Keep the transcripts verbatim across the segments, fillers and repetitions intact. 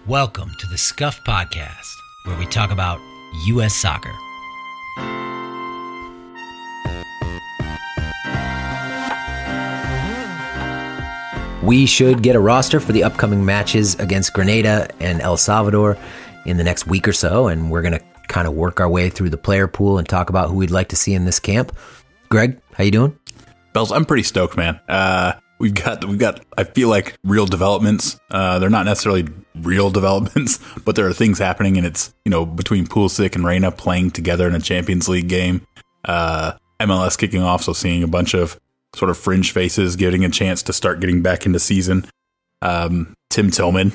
Welcome to the Scuff Podcast, where we talk about U S soccer. We should get a roster for the upcoming matches against Grenada and El Salvador in the next week or so, and we're going to kind of work our way through the player pool and talk about who we'd like to see in this camp. Greg, how you doing? Bells, I'm pretty stoked, man. Uh, we've got, we've got, I feel like real developments. Uh, they're not necessarily real developments, but there are things happening, and it's, you know, between Pulisic and Reyna playing together in a Champions League game, uh, M L S kicking off, so seeing a bunch of sort of fringe faces getting a chance to start getting back into season. Um, Tim Tillman.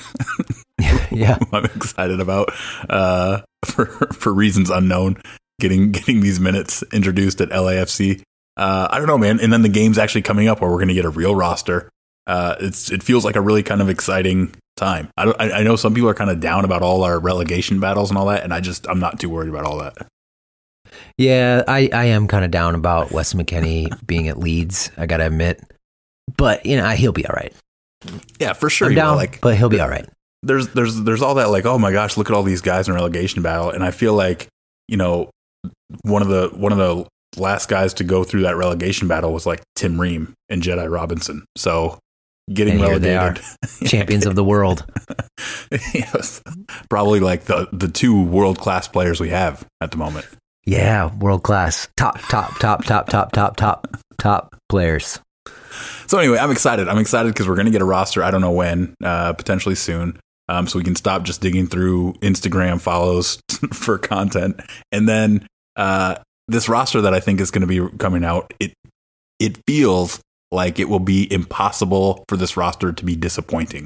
Yeah. I'm excited about, uh, for, for reasons unknown, getting, getting these minutes introduced at L A F C. Uh, I don't know, man. And then the game's actually coming up where we're going to get a real roster. Uh, it's, it feels like a really kind of exciting time. I don't, I, I know some people are kind of down about all our relegation battles and all that. And I just, I'm not too worried about all that. Yeah, I, I am kind of down about Wes McKennie being at Leeds, I got to admit. But, you know, he'll be all right. Yeah, for sure. I'm down, know, like, but he'll be all right. There's there's there's all that, like, oh my gosh, look at all these guys in relegation battle. And I feel like, you know, one of the one of the last guys to go through that relegation battle was like Tim Ream and Jedi Robinson. So getting And here relegated. they are, champions of the world. Yes. Probably like the, the two world-class players we have at the moment. Yeah, world class. Top, top, top, top, top, top, top, top players. So anyway, I'm excited. I'm excited because we're going to get a roster. I don't know when, uh, potentially soon. Um, so we can stop just digging through Instagram follows for content. And then uh, this roster that I think is going to be coming out, it it feels like it will be impossible for this roster to be disappointing.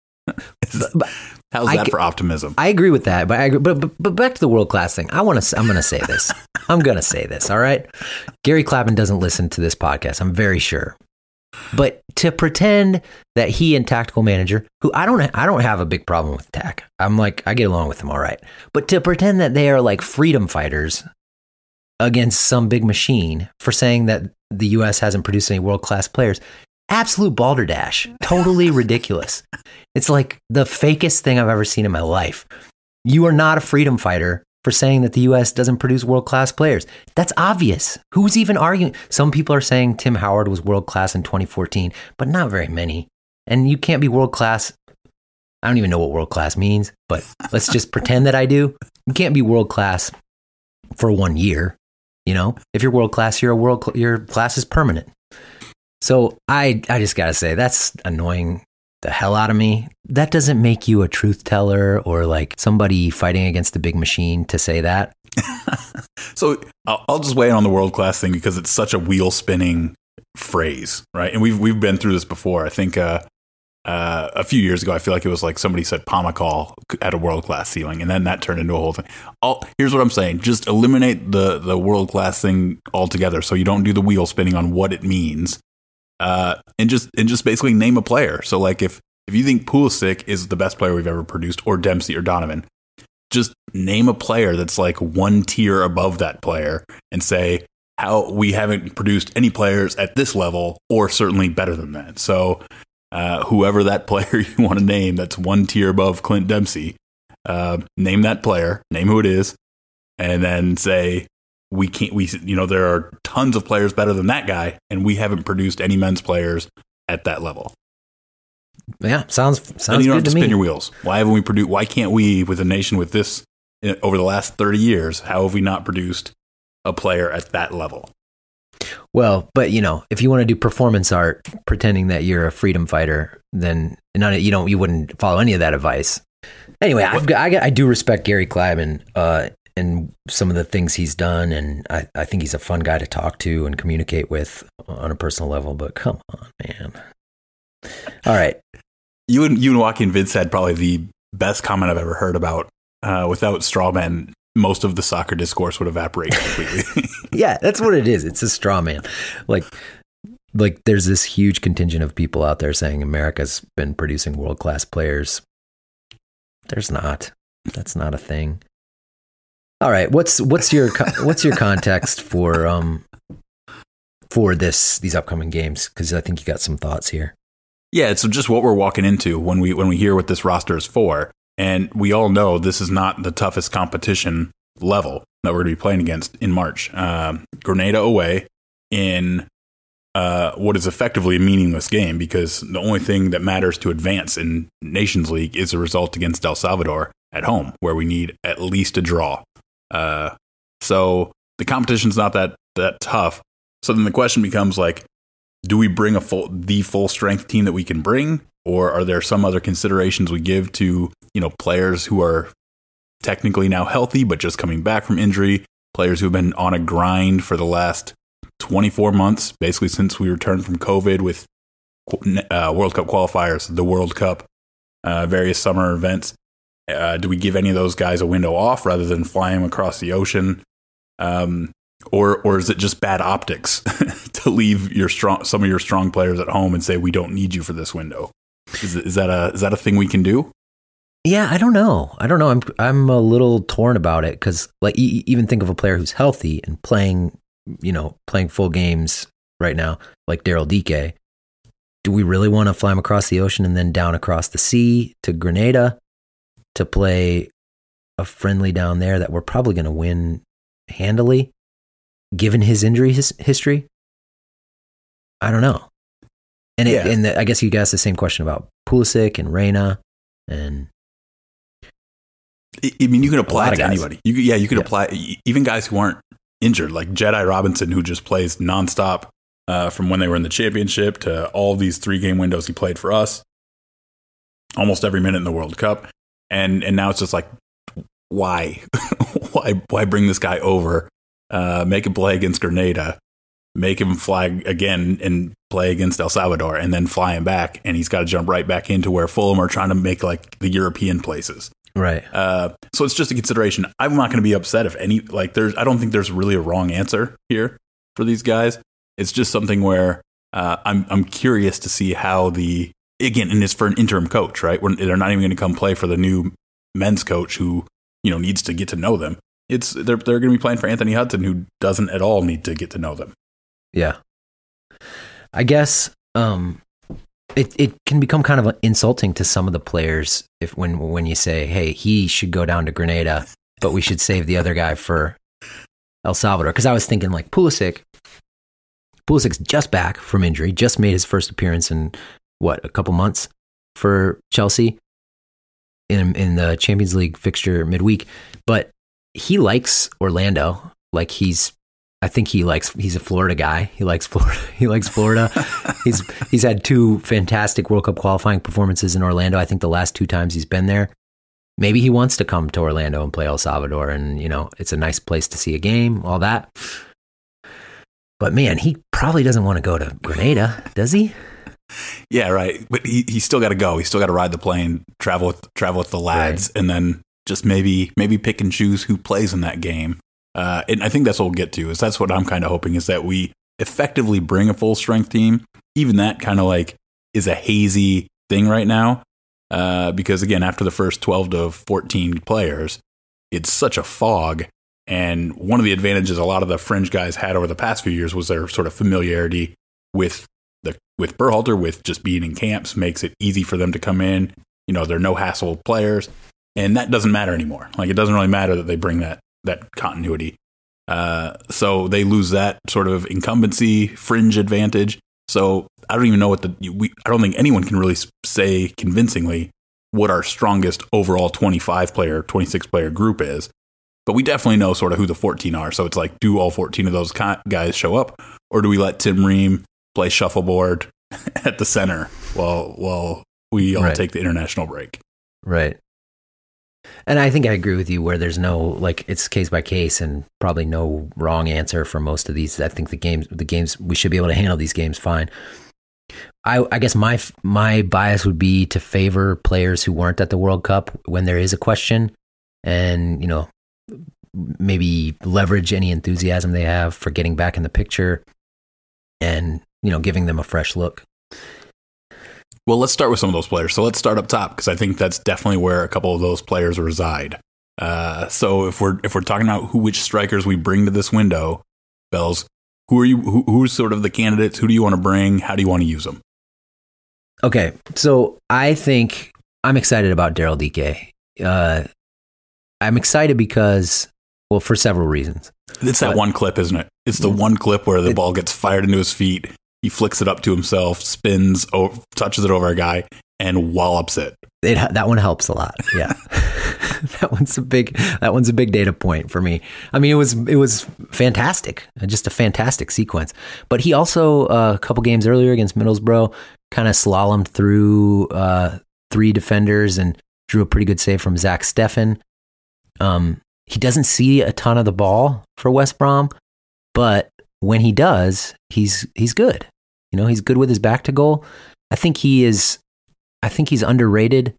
How's I, that for optimism? I agree with that, but I agree, but, but but back to the world class thing. I want to. I'm going to say this. I'm going to say this. All right. Gary Clapton doesn't listen to this podcast, I'm very sure. But to pretend that he and tactical manager, who I don't, I don't have a big problem with Tac. I'm like, I get along with him all right. But to pretend that they are like freedom fighters against some big machine for saying that the U S hasn't produced any world class players. Absolute balderdash. Totally ridiculous. It's like the fakest thing I've ever seen in my life. You are not a freedom fighter for saying that the U S doesn't produce world-class players. That's obvious. Who's even arguing? Some people are saying Tim Howard was world-class in twenty fourteen, but not very many. And you can't be world-class. I don't even know what world-class means, but let's just pretend that I do. You can't be world-class for one year. You know, if you're world-class, you're a world. Your class is permanent. So I, I just got to say, that's annoying the hell out of me. That doesn't make you a truth teller or like somebody fighting against the big machine to say that. So I'll, I'll just weigh in on the world class thing because it's such a wheel spinning phrase, right? And we've we've been through this before. I think uh, uh, a few years ago, I feel like it was like somebody said Pomacall had a world class ceiling, and then that turned into a whole thing. I'll, here's what I'm saying: just eliminate the the world class thing altogether, so you don't do the wheel spinning on what it means. Uh, and just and just basically name a player. So like if if you think Pulisic is the best player we've ever produced, or Dempsey or Donovan, just name a player that's like one tier above that player and say how we haven't produced any players at this level or certainly better than that. So uh, whoever that player you want to name that's one tier above Clint Dempsey, uh, name that player, name who it is, and then say, we can't, we, you know, there are tons of players better than that guy, and we haven't produced any men's players at that level. Yeah, sounds sounds and you don't good have to to spin me. your wheels. Why haven't we produced? Why can't we, with a nation with this, over the last thirty years, how have we not produced a player at that level? Well, but you know, if you want to do performance art, pretending that you're a freedom fighter, then none of, you don't, you wouldn't follow any of that advice. Anyway, I've got, I, got, I do respect Gary Clapton uh, and some of the things he's done, and I, I think he's a fun guy to talk to and communicate with on a personal level. But come on, man. All right. You and you and Joaquin Vince had probably the best comment I've ever heard about. Uh, without Strawman, most of the soccer discourse would evaporate completely. Yeah, that's what it is. It's a straw man. Like, like there's this huge contingent of people out there saying America's been producing world-class players. There's not. That's not a thing. All right. What's what's your what's your context for um for this these upcoming games? Because I think you got some thoughts here. Yeah, it's just what we're walking into when we when we hear what this roster is for. And we all know this is not the toughest competition level that we're going to be playing against in March. Um, Grenada away in uh, what is effectively a meaningless game, because the only thing that matters to advance in Nations League is a result against El Salvador at home, where we need at least a draw. Uh, so the competition's not that that tough. So then the question becomes, like, do we bring a full the full strength team that we can bring, or are there some other considerations we give to, you know, players who are technically now healthy but just coming back from injury, players who have been on a grind for the last twenty-four months, basically since we returned from COVID with uh, World Cup qualifiers, the World Cup, uh, various summer events. Uh, do we give any of those guys a window off rather than fly them across the ocean? Um, or or is it just bad optics to leave your strong some of your strong players at home and say we don't need you for this window? Is, is that a is that a thing we can do? Yeah, I don't know. I don't know. I'm I'm a little torn about it, because, like, e- even think of a player who's healthy and playing, you know, playing full games right now, like Daryl Dike. Do we really want to fly him across the ocean and then down across the sea to Grenada to play a friendly down there that we're probably going to win handily, given his injury his history? I don't know. And it, yeah. and the, I guess you could ask the same question about Pulisic and Reyna and. I mean, you can apply it to guys. anybody. You, yeah, you could yeah. apply even guys who aren't injured, like Jedi Robinson, who just plays nonstop uh, from when they were in the championship to all these three game windows he played for us, almost every minute in the World Cup, and and now it's just like, why, why, why bring this guy over, uh, make him play against Grenada, make him fly again and play against El Salvador, and then fly him back, and he's got to jump right back into where Fulham are trying to make like the European places. Right. Uh, so it's just a consideration. I'm not going to be upset if any, like, there's, I don't think there's really a wrong answer here for these guys. It's just something where uh, I'm, I'm curious to see how the, again, and it's for an interim coach, right? When they're not even going to come play for the new men's coach who, you know, needs to get to know them. It's, they're, they're going to be playing for Anthony Hudson, who doesn't at all need to get to know them. Yeah. I guess, um, It it can become kind of insulting to some of the players if when when you say, hey, he should go down to Grenada, but we should save the other guy for El Salvador. Because I was thinking, like, Pulisic, Pulisic's just back from injury, just made his first appearance in, what, a couple months for Chelsea in in the Champions League fixture midweek. But he likes Orlando. Like, he's I think he likes, he's a Florida guy. He likes Florida. He likes Florida. he's, he's had two fantastic World Cup qualifying performances in Orlando. I think the last two times he's been there. Maybe he wants to come to Orlando and play El Salvador, and, you know, it's a nice place to see a game, all that. But man, he probably doesn't want to go to Grenada, does he? Yeah, right. But he he's still got to go. He's still got to ride the plane, travel with, travel with the lads, right. And then just maybe, maybe pick and choose who plays in that game. Uh, and I think that's what we'll get to, is that's what I'm kind of hoping, is that we effectively bring a full strength team. Even that kind of like is a hazy thing right now. Uh, because again, after the first twelve to fourteen players, it's such a fog. And one of the advantages a lot of the fringe guys had over the past few years was their sort of familiarity with the, with Berhalter, with just being in camps, makes it easy for them to come in. You know, they're no hassle players, and that doesn't matter anymore. Like, it doesn't really matter that they bring that, that continuity. Uh, so they lose that sort of incumbency fringe advantage. So I don't even know what the, we, I don't think anyone can really say convincingly what our strongest overall twenty-five player, twenty-six player group is. But we definitely know sort of who the fourteen are. So it's like, do all fourteen of those guys show up, or do we let Tim Ream play shuffleboard at the center while, while we all right. take the international break? Right. And I think I agree with you where there's no, like, it's case by case and probably no wrong answer for most of these. I think the games, the games, we should be able to handle these games fine. I, I guess my my bias would be to favor players who weren't at the World Cup when there is a question, and, you know, maybe leverage any enthusiasm they have for getting back in the picture and, you know, giving them a fresh look. Well, let's start with some of those players. So let's start up top, because I think that's definitely where a couple of those players reside. Uh, so if we're if we're talking about who which strikers we bring to this window, Bells, who are you? Who, who's sort of the candidates? Who do you want to bring? How do you want to use them? Okay, so I think I'm excited about Daryl Dike. Uh, I'm excited because, well, for several reasons. It's that but, one clip, isn't it? It's the one clip where the it, ball gets fired into his feet. He flicks it up to himself, spins, over, touches it over a guy, and wallops it. It, that one helps a lot. Yeah, that one's a big. That one's a big data point for me. I mean, it was it was fantastic, just a fantastic sequence. But he also uh, a couple games earlier against Middlesbrough kind of slalomed through uh, three defenders and drew a pretty good save from Zach Steffen. Um, he doesn't see a ton of the ball for West Brom, but when he does, he's he's good. You know, he's good with his back to goal. I think he is. I think he's underrated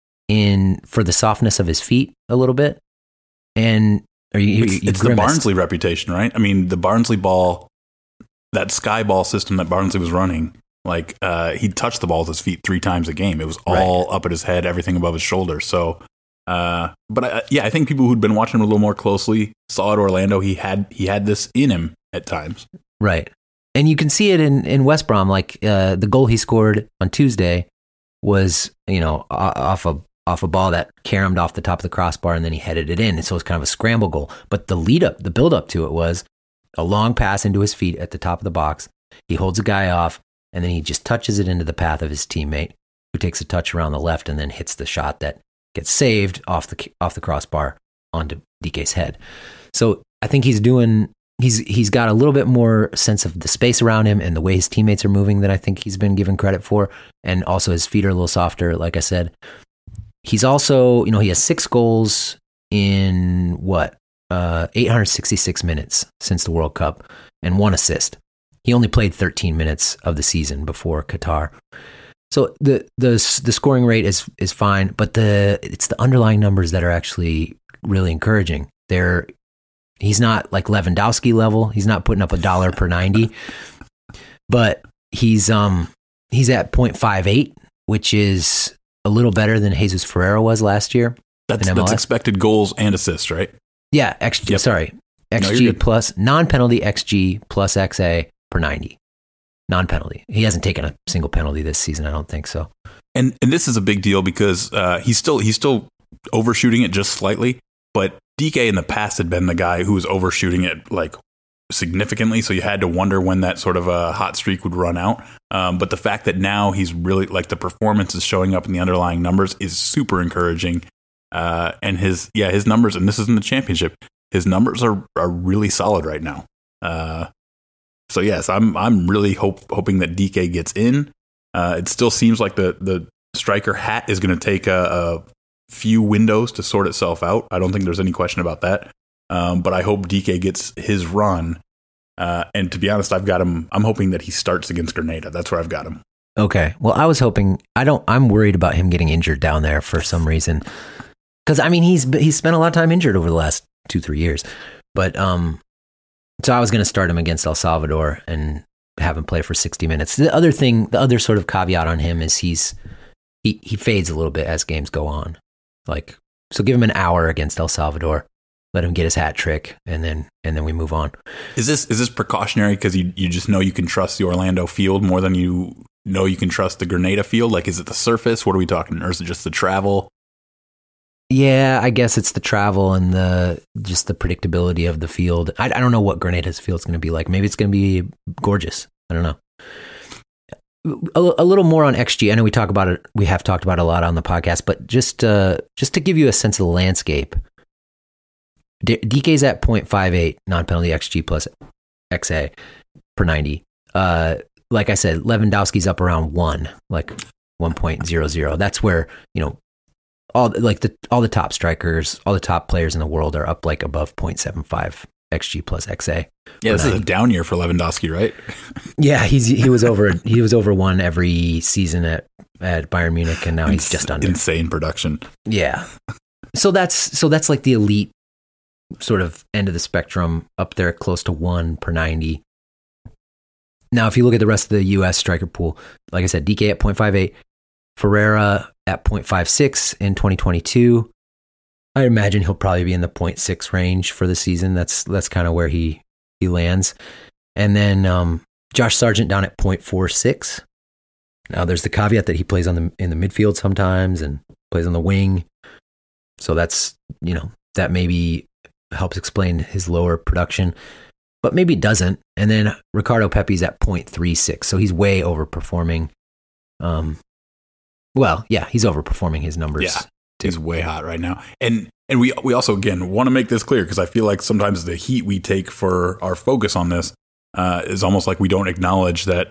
in for the softness of his feet a little bit. And or you, it's, you it's the Barnsley reputation, right? I mean, the Barnsley ball, that sky ball system that Barnsley was running, like uh, he touched the ball with his feet three times a game. It was all right up at his head, everything above his shoulder. So, uh, but I, yeah, I think people who'd been watching him a little more closely saw at Orlando he had he had this in him at times. Right, and you can see it in in West Brom. Like uh, the goal he scored on Tuesday was, you know, off a off a ball that caromed off the top of the crossbar, and then he headed it in. And so it's kind of a scramble goal. But the lead up, the build up to it was a long pass into his feet at the top of the box. He holds a guy off, and then he just touches it into the path of his teammate, who takes a touch around the left and then hits the shot that gets saved off the off the crossbar onto D K's head. So I think he's doing. He's he's got a little bit more sense of the space around him and the way his teammates are moving than I think he's been given credit for. And also his feet are a little softer, like I said. He's also, you know, he has six goals in what, uh, eight hundred sixty-six minutes since the World Cup and one assist. He only played thirteen minutes of the season before Qatar. So the the the scoring rate is is fine, but the it's the underlying numbers that are actually really encouraging. They're He's not like Lewandowski level. He's not putting up a dollar per ninety, but he's um he's at point five eight, which is a little better than Jesus Ferreira was last year. That's that's expected goals and assists, right? Yeah, X G. Yep. Sorry, X G no, plus non-penalty X G plus X A per ninety. Non-penalty. He hasn't taken a single penalty this season. I don't think so. And and this is a big deal because uh, he's still he's still overshooting it just slightly, but D K in the past had been the guy who was overshooting it like significantly, so you had to wonder when that sort of a hot streak would run out. Um, but the fact that now he's really like the performance is showing up in the underlying numbers is super encouraging. Uh, and his yeah his numbers, and this is in the championship, his numbers are are really solid right now. Uh, so yes, I'm I'm really hope, hoping that D K gets in. Uh, it still seems like the the striker hat is going to take a, a few windows to sort itself out. I don't think there's any question about that. Um, but I hope D K gets his run. Uh, and to be honest, I've got him. I'm hoping that he starts against Grenada. That's where I've got him. Okay. Well, I was hoping. I don't. I'm worried about him getting injured down there for some reason. Because I mean, he's he's spent a lot of time injured over the last two three years. But um, so I was going to start him against El Salvador and have him play for sixty minutes. The other thing, the other sort of caveat on him is he's he he fades a little bit as games go on. Like, so give him an hour against El Salvador, let him get his hat trick, and then and then we move on. Is this is this precautionary because you, you just know you can trust the Orlando field more than you know you can trust the Grenada field? Like, is it the surface? What are we talking? Or is it just the travel? Yeah, I guess it's the travel and the just the predictability of the field. I, I don't know what Grenada's field is going to be like. Maybe it's going to be gorgeous. I don't know. A, a little more on X G. I know we talk about it. We have talked about it a lot on the podcast, but just uh, just to give you a sense of the landscape, D- DK's at point five eight non-penalty X G plus X A per ninety. Uh, like I said, Lewandowski's up around one, like one point zero zero. That's where, you know, all like the all the top strikers, all the top players in the world are up like above point seven five X G plus X A. Yeah, this is a down year for Lewandowski, right? Yeah, he's he was over he was over one every season at, at Bayern Munich, and now he's just under. Insane production. Yeah, so that's so that's like the elite sort of end of the spectrum, up there close to one per ninety. Now, if you look at the rest of the U S striker pool, like I said, D K at point five eight, Ferreira at point five six in twenty twenty-two. I imagine he'll probably be in the point six range for the season. That's that's kind of where he, he lands. And then um, Josh Sargent down at point four six. Now there's the caveat that he plays on the in the midfield sometimes and plays on the wing. So that's, you know, that maybe helps explain his lower production, but maybe it doesn't. And then Ricardo Pepi's at point three six. So he's way overperforming. Um, well, yeah, he's overperforming his numbers. Yeah, he's way hot right now. And and we we also, again, want to make this clear because I feel like sometimes the heat we take for our focus on this uh, is almost like we don't acknowledge that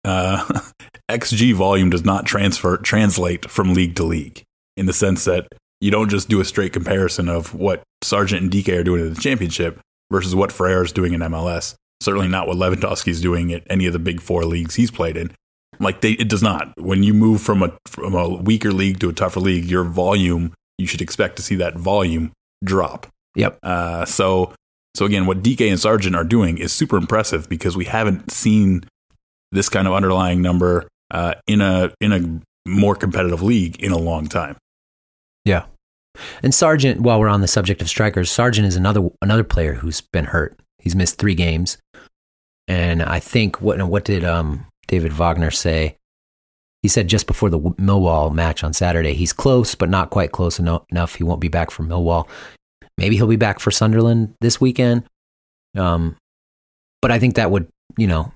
uh, X G volume does not transfer translate from league to league, in the sense that you don't just do a straight comparison of what Sargent and D K are doing in the championship versus what Ferreira is doing in M L S. Certainly not what Lewandowski is doing at any of the big four leagues he's played in. Like they, it does not. When you move from a from a weaker league to a tougher league, your volume, you should expect to see that volume drop. Yep. Uh, so so again, what D K and Sargent are doing is super impressive because we haven't seen this kind of underlying number uh, in a in a more competitive league in a long time. Yeah. And Sargent, while we're on the subject of strikers, Sargent is another another player who's been hurt. He's missed three games. And I think, what what did um, David Wagner say? He said just before the Millwall match on Saturday, he's close, but not quite close eno- enough. He won't be back for Millwall. Maybe he'll be back for Sunderland this weekend. Um, but I think that would, you know,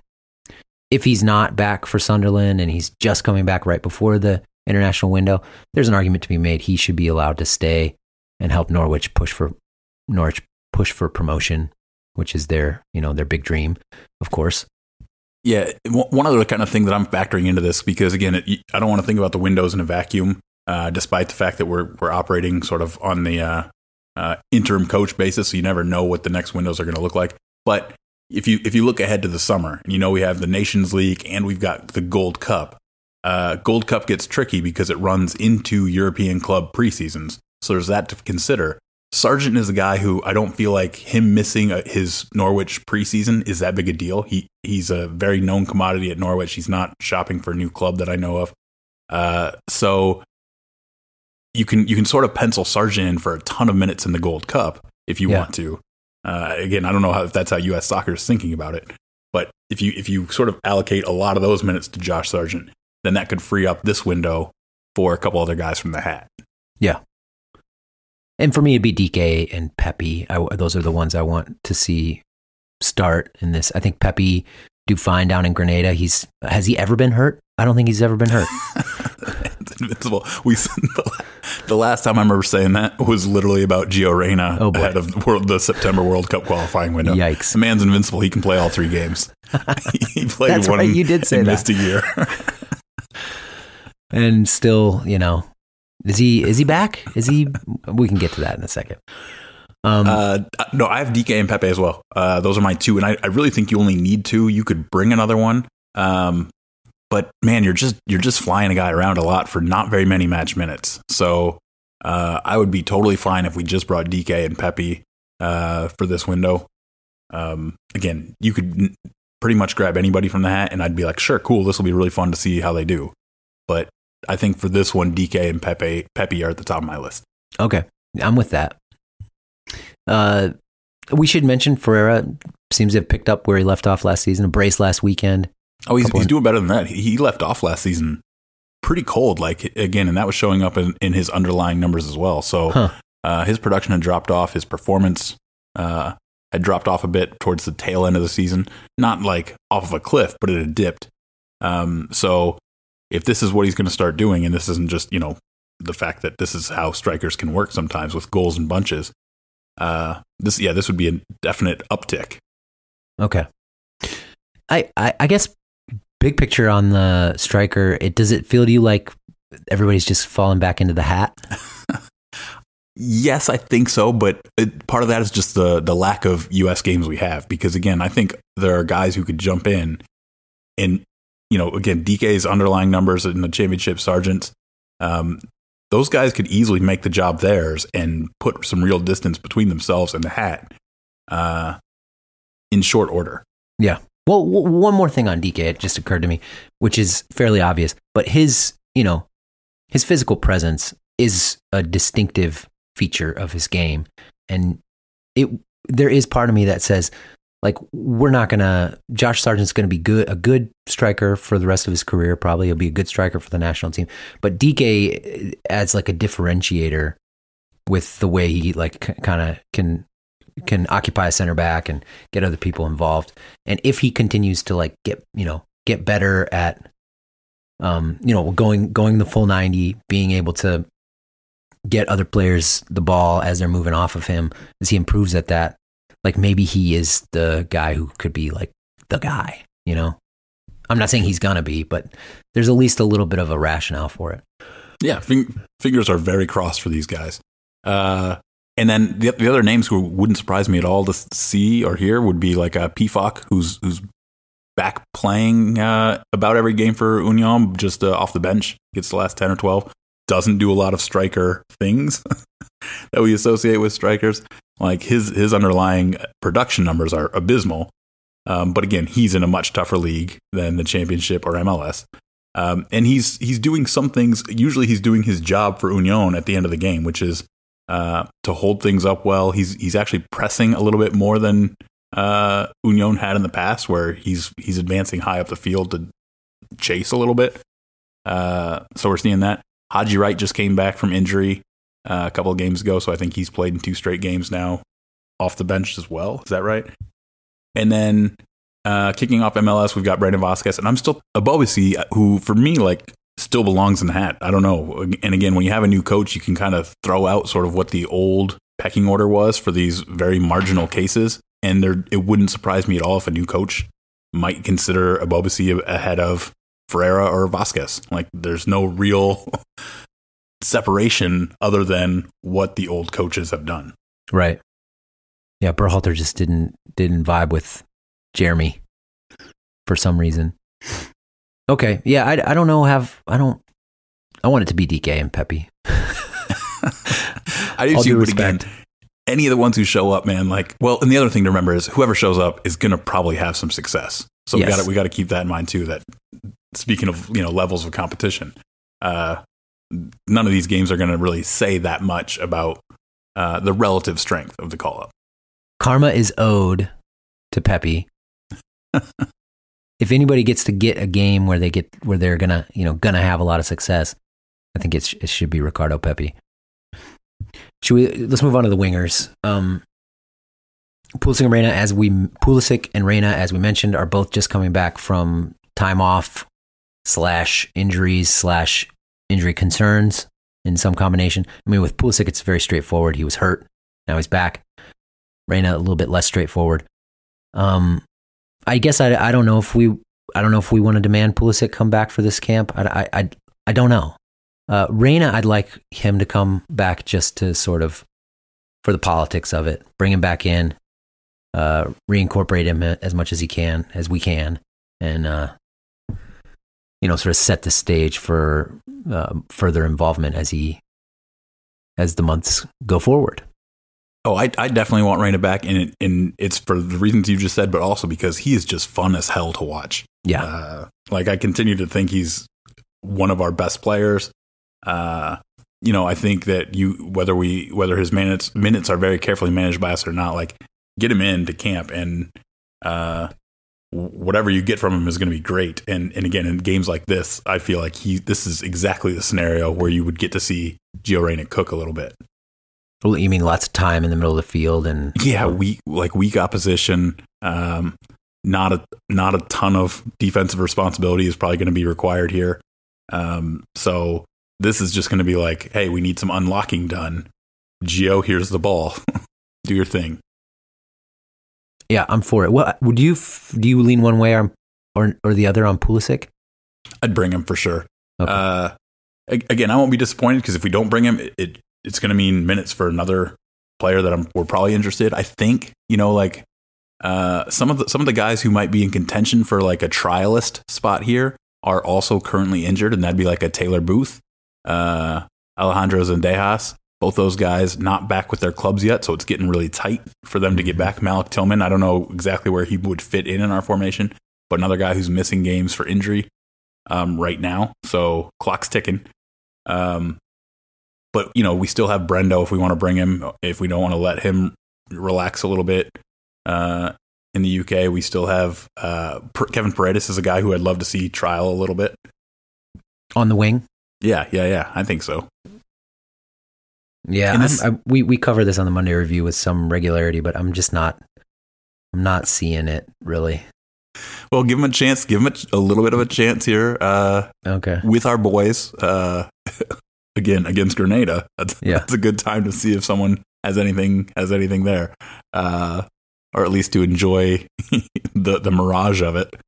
if he's not back for Sunderland and he's just coming back right before the international window, there's an argument to be made he should be allowed to stay and help Norwich push for Norwich push for promotion, which is their, you know, their big dream, of course. Yeah, one other kind of thing that I'm factoring into this, because again, it, I don't want to think about the windows in a vacuum, uh, despite the fact that we're we're operating sort of on the uh, uh, interim coach basis, so you never know what the next windows are going to look like. But if you if you look ahead to the summer, and you know we have the Nations League and we've got the Gold Cup. Uh, Gold Cup gets tricky because it runs into European club preseasons, so there's that to consider. Sargent is a guy who I don't feel like him missing a, his Norwich preseason is that big a deal. He he's a very known commodity at Norwich. He's not shopping for a new club that I know of. Uh, so you can you can sort of pencil Sargent in for a ton of minutes in the Gold Cup if you yeah. want to. Uh, again, I don't know how, if that's how U S soccer is thinking about it, but if you if you sort of allocate a lot of those minutes to Josh Sargent, then that could free up this window for a couple other guys from the hat. Yeah. And for me, it'd be D K and Pepe. I, those are the ones I want to see start in this. I think Pepe do fine down in Grenada. He's has he ever been hurt? I don't think he's ever been hurt. It's invincible. We the, the last time I remember saying that was literally about Gio Reyna oh ahead of the, world, the September World Cup qualifying window. Yikes! The man's invincible. He can play all three games. He played That's one. Right. You did say and that. Missed a year. And still, you know, is he is he back? Is he? We can get to that in a second. Um, uh, no, I have D K and Pepe as well. Uh, those are my two, and I, I really think you only need two. You could bring another one, um, but man, you're just you're just flying a guy around a lot for not very many match minutes. So uh, I would be totally fine if we just brought D K and Pepe uh, for this window. Um, again, you could n- pretty much grab anybody from the hat, and I'd be like, sure, cool, this will be really fun to see how they do. But I think for this one, D K and Pepe Pepe are at the top of my list. Okay, I'm with that. Uh, we should mention Ferreira seems to have picked up where he left off last season. A brace last weekend. Oh, he's he's doing better than that. He, he left off last season pretty cold, like again, and that was showing up in, in his underlying numbers as well. So huh. uh, his production had dropped off. His performance uh, had dropped off a bit towards the tail end of the season. Not like off of a cliff, but it had dipped. Um, so if this is what he's going to start doing, and this isn't just, you know, the fact that this is how strikers can work sometimes with goals and bunches, uh, this, yeah, this would be a definite uptick. Okay. I, I, I guess big picture on the striker, it does it feel to you like everybody's just falling back into the hat? Yes, I think so, but it, part of that is just the the lack of U S games we have, because again, I think there are guys who could jump in and, you know, again, D K's underlying numbers in the championship, Sargent's, um, those guys could easily make the job theirs and put some real distance between themselves and the hat uh, in short order. Yeah. Well, w- one more thing on D K, it just occurred to me, which is fairly obvious, but his, you know, his physical presence is a distinctive feature of his game. And it, there is part of me that says, like we're not gonna. Josh Sargent's gonna be good, a good striker for the rest of his career. Probably he'll be a good striker for the national team. But D K adds like a differentiator with the way he like kind of can can occupy a center back and get other people involved. And if he continues to like get you know get better at um you know going going the full ninety, being able to get other players the ball as they're moving off of him, as he improves at that. Like maybe he is the guy who could be like the guy, you know? I'm not saying he's going to be, but there's at least a little bit of a rationale for it. Yeah, fing- fingers are very crossed for these guys. Uh, and then the, the other names who wouldn't surprise me at all to see or hear would be like a P F O C, who's who's back playing uh, about every game for Union, just uh, off the bench, gets the last ten or twelve, doesn't do a lot of striker things that we associate with strikers. Like his his underlying production numbers are abysmal. Um, but again, he's in a much tougher league than the Championship or M L S. Um, and he's he's doing some things. Usually he's doing his job for Union at the end of the game, which is uh, to hold things up well. He's he's actually pressing a little bit more than uh, Union had in the past, where he's he's advancing high up the field to chase a little bit. Uh, so we're seeing that. Haji Wright just came back from injury uh, a couple of games ago, so I think he's played in two straight games now off the bench as well. Is that right? And then uh, kicking off M L S, we've got Brandon Vasquez, and I'm still Abobisi, who for me like still belongs in the hat. I don't know. And again, when you have a new coach, you can kind of throw out sort of what the old pecking order was for these very marginal cases, and there it wouldn't surprise me at all if a new coach might consider Abobisi ahead of Ferreira or Vasquez. Like there's no real separation other than what the old coaches have done. Right. Yeah, Berhalter just didn't didn't vibe with Jeremy for some reason. Okay, yeah, I, I don't know. Have I don't. I want it to be D K and Pepe. I do All too, due but respect. again, any of the ones who show up, man, like, well, and the other thing to remember is whoever shows up is going to probably have some success. So Yes. we got we got to keep that in mind too. That speaking of you know levels of competition, uh, none of these games are going to really say that much about uh, the relative strength of the call up. Karma is owed to Pepe. If anybody gets to get a game where they get where they're gonna you know gonna have a lot of success, I think it's, it should be Ricardo Pepi. Should we? Let's move on to the wingers. Um, Pulisic and Reina, as we Pulisic and Reina, as we mentioned, are both just coming back from time off slash injuries slash injury concerns in some combination. I mean, with Pulisic, it's very straightforward. He was hurt, now he's back. Reina, a little bit less straightforward. Um, I guess I, I don't know if we I don't know if we want to demand Pulisic come back for this camp. I I I, I don't know. Uh, Reina, I'd like him to come back just to sort of for the politics of it, bring him back in, uh, reincorporate him as much as he can, as we can, and uh, you know, sort of set the stage for uh, further involvement as he as the months go forward. Oh, I, I definitely want Reina back, and it, and it's for the reasons you just said, but also because he is just fun as hell to watch. Yeah, uh, like I continue to think he's one of our best players. Uh, you know, I think that you whether we whether his minutes minutes are very carefully managed by us or not, like get him into camp, and uh, whatever you get from him is going to be great. And and again, in games like this, I feel like he this is exactly the scenario where you would get to see Gio Reyna cook a little bit. You mean lots of time in the middle of the field and yeah, weak like weak opposition. Um, not a not a ton of defensive responsibility is probably going to be required here. Um, so this is just going to be like, hey, we need some unlocking done. Gio, here's the ball. Do your thing. Yeah, I'm for it. Well, would you do you lean one way or or, or the other on Pulisic? I'd bring him for sure. Okay. Uh, again, I won't be disappointed because if we don't bring him, it, it it's going to mean minutes for another player that I'm we're probably interested. I think you know like uh, some of the some of the guys who might be in contention for like a trialist spot here are also currently injured, and that'd be like a Taylor Booth, uh, Alejandro Zendejas. Both those guys not back with their clubs yet, so it's getting really tight for them to get back. Malik Tillman, I don't know exactly where he would fit in in our formation, but another guy who's missing games for injury um, right now. So clock's ticking. Um, but, you know, we still have Brendo if we want to bring him, if we don't want to let him relax a little bit. Uh, in the U K. We still have uh, Kevin Paredes is a guy who I'd love to see trial a little bit. On the wing? Yeah, yeah, yeah. I think so. Yeah, this, I, we, we cover this on the Monday Review with some regularity, but I'm just not, I'm not seeing it really. Well, give him a chance. Give him a, a little bit of a chance here. Uh, okay. With our boys, uh, again against Grenada. That's, yeah. that's a good time to see if someone has anything has anything there, uh, or at least to enjoy the the mirage of it.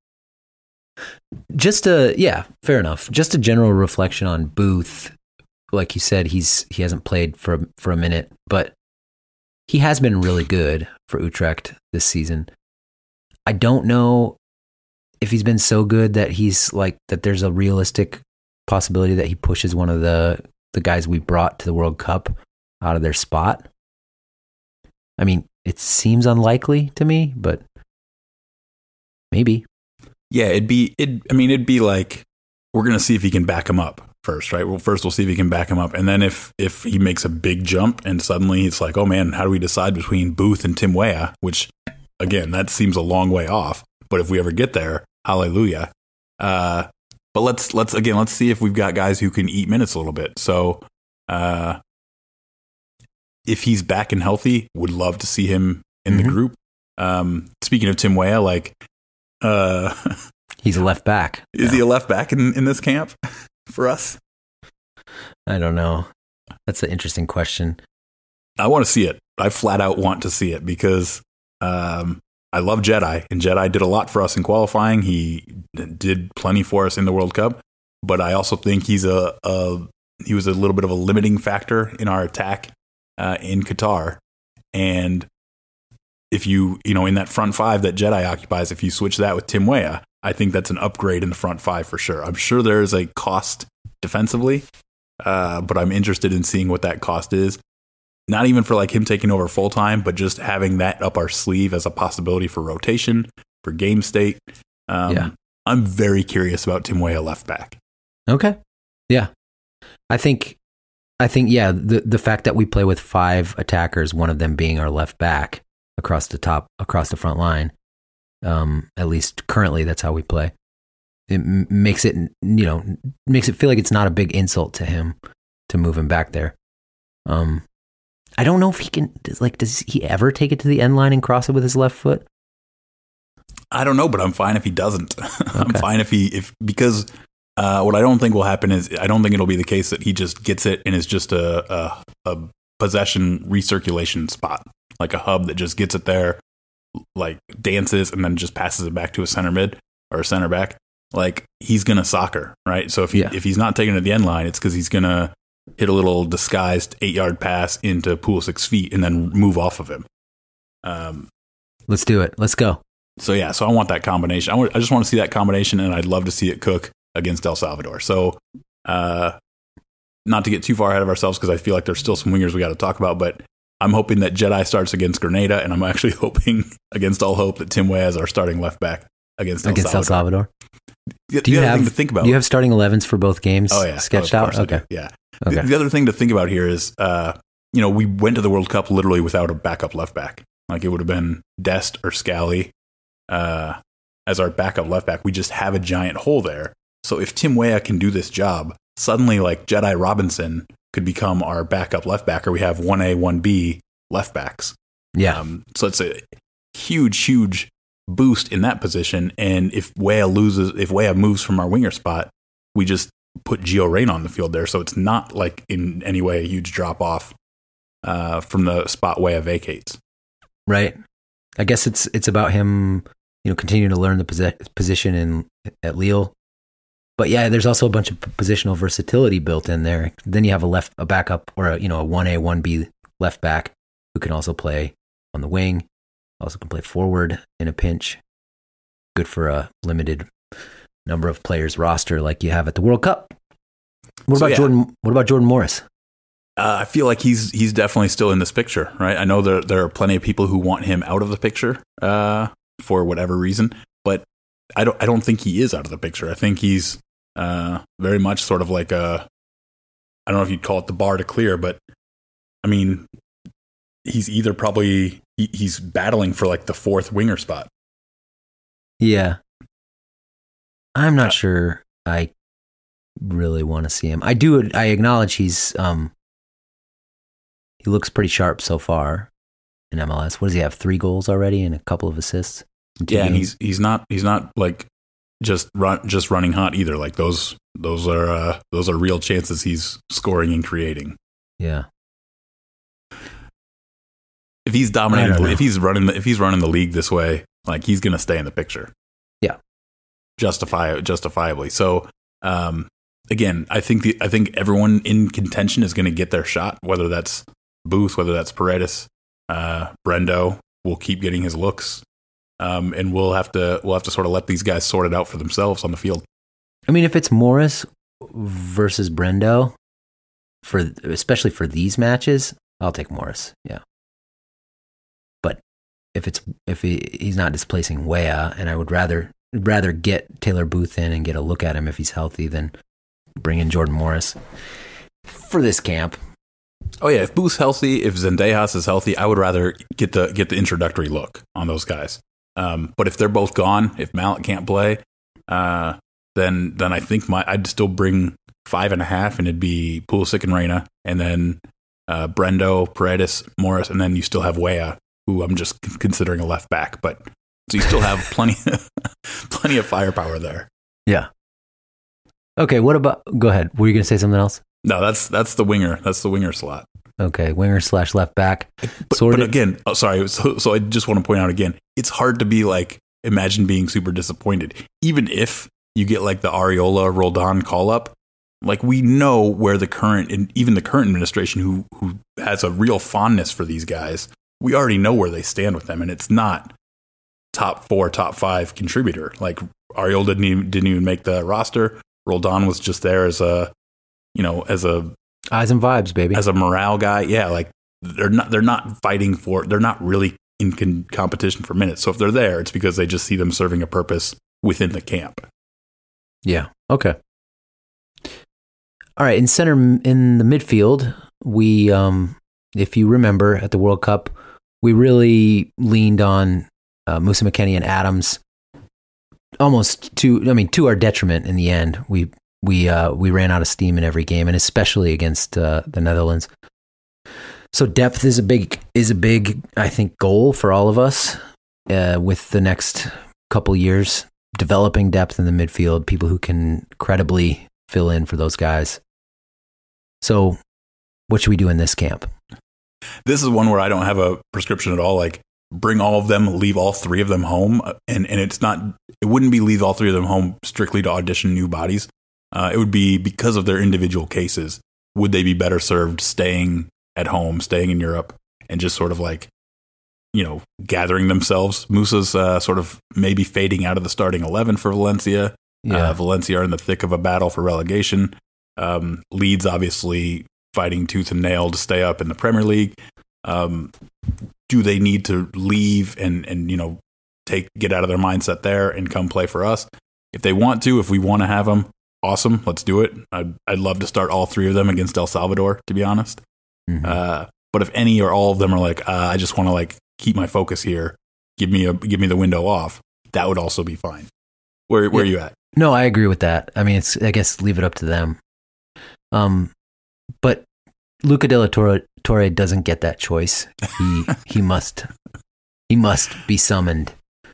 Just a yeah, fair enough. Just a general reflection on Booth. Like you said, he's he hasn't played for for a minute, but he has been really good for Utrecht this season. I don't know if he's been so good that he's like that there's a realistic possibility that he pushes one of the, the guys we brought to the World Cup out of their spot. I mean, it seems unlikely to me, but maybe. Yeah, it'd be it I mean, it'd be like we're going to see if he can back him up first, right? Well, first we'll see if he can back him up, and then if if he makes a big jump and suddenly it's like, "Oh man, how do we decide between Booth and Tim Weah?" which again, that seems a long way off, but if we ever get there, hallelujah. Uh, but let's let's again let's see if we've got guys who can eat minutes a little bit. So, uh, if he's back and healthy, would love to see him in mm-hmm. the group. Um, speaking of Tim Weah, like, uh, he's a left back. Is no. he a left back in, in this camp for us? I don't know. That's an interesting question. I want to see it. I flat out want to see it because. Um, I love Jedi, and Jedi did a lot for us in qualifying. He did plenty for us in the World Cup, but I also think he's a, a he was a little bit of a limiting factor in our attack uh, in Qatar. And if you you know in that front five that Jedi occupies, if you switch that with Tim Weah, I think that's an upgrade in the front five for sure. I'm sure there is a cost defensively, uh, but I'm interested in seeing what that cost is. Not even for like him taking over full time, but just having that up our sleeve as a possibility for rotation, for game state. Um, yeah. I'm very curious about Tim Weah left back. Okay. Yeah. I think, I think, yeah, the, the fact that we play with five attackers, one of them being our left back across the top, across the front line, um, at least currently that's how we play. It m- makes it, you know, makes it feel like it's not a big insult to him to move him back there. Um, I don't know if he can, like, does he ever take it to the end line and cross it with his left foot? I don't know, but I'm fine if he doesn't. Okay. I'm fine if he, if, because uh, what I don't think will happen is, I don't think it'll be the case that he just gets it and is just a, a, a possession recirculation spot, like a hub that just gets it there, like dances and then just passes it back to a center mid or a center back. Like, he's going to soccer, right? So if he, yeah. if he's not taking it to the end line, it's because he's going to hit a little disguised eight-yard pass into Pulisic's feet and then move off of him. Um, Let's do it. Let's go. So, yeah, so I want that combination. I, want, I just want to see that combination, and I'd love to see it cook against El Salvador. So, uh, not to get too far ahead of ourselves, because I feel like there's still some wingers we got to talk about, but I'm hoping that Jedi starts against Grenada, and I'm actually hoping, against all hope, that Tim Weah is our starting left back against El against Salvador. El Salvador. The, do you the other have, thing to think about? Do you have starting elevens for both games oh, yeah. sketched oh, out? Okay. Yeah. Okay. The, the other thing to think about here is, uh, you know, we went to the World Cup literally without a backup left back. Like, it would have been Dest or Scally uh, as our backup left back. We just have a giant hole there. So if Tim Weah can do this job, suddenly, like, Jedi Robinson could become our backup left back, or we have one A, one B left backs. Yeah. Um, so it's a huge, huge boost in that position. And if Weah loses, if Weah moves from our winger spot, we just put Gio Reyna on the field there. So it's not like in any way a huge drop off uh, from the spot Weah vacates. Right. I guess it's it's about him, you know, continuing to learn the posi- position in at Lille. But yeah, there's also a bunch of positional versatility built in there. Then you have a left, a backup, or a, you know, a one A, one B left back who can also play on the wing, also can play forward in a pinch. Good for a limited number of players roster like you have at the World Cup. What so, about yeah. Jordan? What about Jordan Morris? Uh, I feel like he's he's definitely still in this picture, right? I know there there are plenty of people who want him out of the picture uh, for whatever reason, but I don't I don't think he is out of the picture. I think he's uh, very much sort of like a, I don't know if you'd call it the bar to clear, but I mean, he's either probably he, he's battling for like the fourth winger spot. Yeah. I'm not uh, sure I really want to see him. I do. I acknowledge he's um he looks pretty sharp so far in M L S. What does he have? Three goals already and a couple of assists. Yeah, and he's he's not he's not like just run just running hot either. Like those those are uh, those are real chances he's scoring and creating. Yeah. If he's dominating, if he's running, the, if he's running the league this way, like he's going to stay in the picture. Yeah, justify justifiably. So um, again, I think the I think everyone in contention is going to get their shot. Whether that's Booth, whether that's Paredes, uh, Brendo will keep getting his looks, um, and we'll have to we'll have to sort of let these guys sort it out for themselves on the field. I mean, if it's Morris versus Brendo, for especially for these matches, I'll take Morris. Yeah. If it's if he, he's not displacing Weah, and I would rather rather get Taylor Booth in and get a look at him if he's healthy than bring in Jordan Morris for this camp. Oh yeah, if Booth's healthy, if Zendejas is healthy, I would rather get the get the introductory look on those guys. Um, but if they're both gone, if Mallet can't play, uh, then then I think my I'd still bring five and a half, and it'd be Pulisic and Reyna, and then uh, Brendo, Paredes, Morris, and then you still have Weah, who I'm just considering a left back, but so you still have plenty, plenty of firepower there. Yeah. Okay. What about? Go ahead. Were you going to say something else? No, that's that's the winger. That's the winger slot. Okay, winger slash left back. But, but again, oh, sorry. So, so I just want to point out again, it's hard to be like imagine being super disappointed, even if you get like the Areola Roldan call up. Like we know where the current and even the current administration, who who has a real fondness for these guys. We already know where they stand with them, and it's not top four, top five contributor. Like Ariel didn't even, didn't even make the roster. Roldan was just there as a, you know, as a eyes and vibes, baby, as a morale guy. Yeah, like they're not they're not fighting for. They're not really in con- competition for minutes. So if they're there, it's because they just see them serving a purpose within the camp. Yeah. Okay. All right. In center, in the midfield, we, um, if you remember at the World Cup, we really leaned on uh, Musa McKennie and Adams, almost to, I mean, to our detriment in the end. We we uh, we ran out of steam in every game, and especially against uh, the Netherlands. So depth is a big is a big, I think, goal for all of us uh, with the next couple years. Developing depth in the midfield, people who can credibly fill in for those guys. So, what should we do in this camp? This is one where I don't have a prescription at all. Like, bring all of them, leave all three of them home, and and it's not. It wouldn't be leave all three of them home strictly to audition new bodies. Uh, it would be because of their individual cases. Would they be better served staying at home, staying in Europe, and just sort of like, you know, gathering themselves? Musa's uh, sort of maybe fading out of the starting eleven for Valencia. Yeah. Uh, Valencia are in the thick of a battle for relegation. Um, Leeds obviously fighting tooth and nail to stay up in the Premier League. Um, do they need to leave and, and, you know, take, get out of their mindset there and come play for us? If they want to, if we want to have them, awesome. Let's do it. I'd, I'd love to start all three of them against El Salvador, to be honest. Mm-hmm. Uh, but if any or all of them are like, uh, I just want to like keep my focus here, give me a, give me the window off, that would also be fine. Where, where yeah. are you at? No, I agree with that. I mean, it's, I guess leave it up to them. Um, but Luca de la Torre, Torre doesn't get that choice. He he must he must be summoned.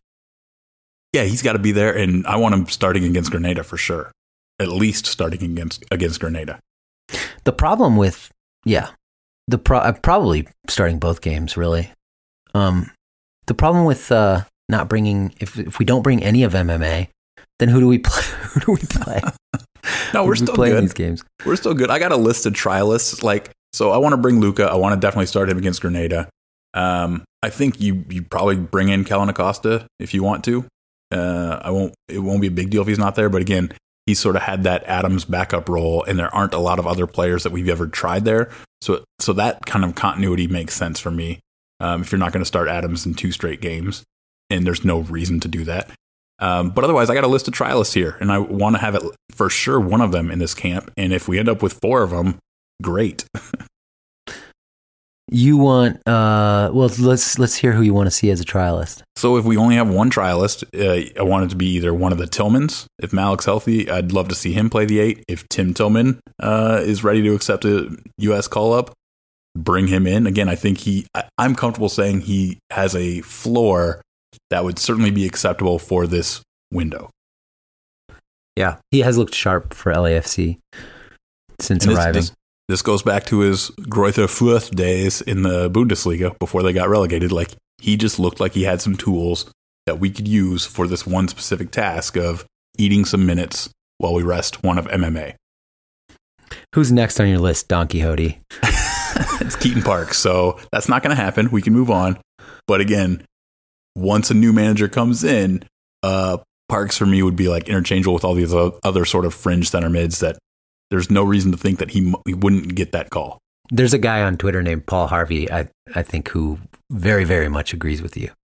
Yeah, he's got to be there, and I want him starting against Grenada for sure. At least starting against against Grenada. The problem with yeah, the pro- uh, probably starting both games really. Um, the problem with uh, not bringing if if we don't bring any of M M A, then who do we play? Who do we play? No, we're still playing good. These games. We're still good. I got a list of trialists. Like, so I want to bring Luca. I want to definitely start him against Grenada. Um, I think you you probably bring in Kellen Acosta if you want to. Uh, I won't. It won't be a big deal if he's not there. But again, he's sort of had that Adams backup role, and there aren't a lot of other players that we've ever tried there. So so that kind of continuity makes sense for me. Um, if you're not going to start Adams in two straight games, and there's no reason to do that. Um, but otherwise, I got a list of trialists here, and I want to have it for sure one of them in this camp. And if we end up with four of them, great. You want, uh, well, let's let's hear who you want to see as a trialist. So if we only have one trialist, uh, I want it to be either one of the Tillmans. If Malik's healthy, I'd love to see him play the eight. If Tim Tillman uh, is ready to accept a U S call-up, bring him in. Again, I think he, I, I'm comfortable saying he has a floor that would certainly be acceptable for this window. Yeah, he has looked sharp for L A F C since And arriving. This, this, this goes back to his Greuther Fürth days in the Bundesliga before they got relegated. Like, he just looked like he had some tools that we could use for this one specific task of eating some minutes while we rest one of M M A. Who's next on your list, Don Quixote? It's Keaton Parks, so that's not going to happen. We can move on. But again, once a new manager comes in, uh, Parks for me would be like interchangeable with all these other sort of fringe center mids that there's no reason to think that he, he wouldn't get that call. There's a guy on Twitter named Paul Harvey, I, I think, who very, very much agrees with you.